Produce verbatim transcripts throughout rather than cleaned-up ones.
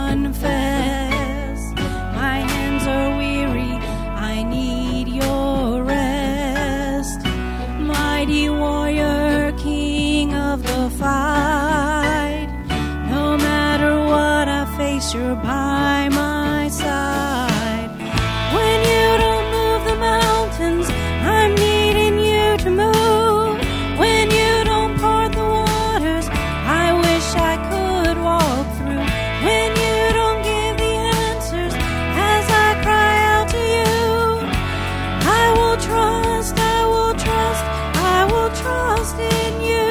confess. My hands are weary, I need your rest. Mighty warrior, king of the fight, no matter what I face, you're by my side. When you don't move the mountains, I'm needing you to move. When you don't part the waters, I wish I could walk through. When you don't give the answers as I cry out to you, I will trust, I will trust, I will trust in you.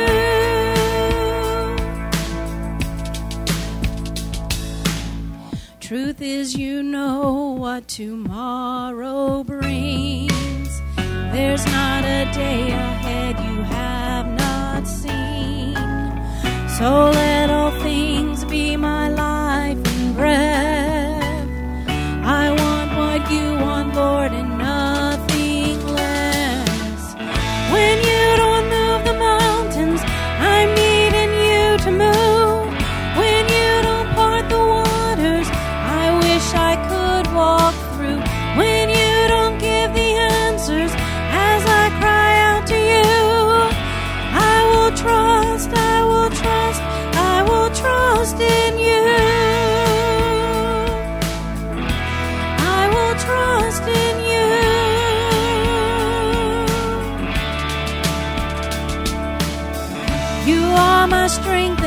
Truth is, you know what tomorrow brings. There's not a day ahead you have not seen. So let all things be my life and breath. I want what you want, Lord, and nothing less. When you don't move the mountains, I'm needing you to move. When you don't part the waters, I wish I could walk through. When you don't give the answers as I cry out to you, I will trust, I will trust, I will trust in you. I will trust in you. You are my strength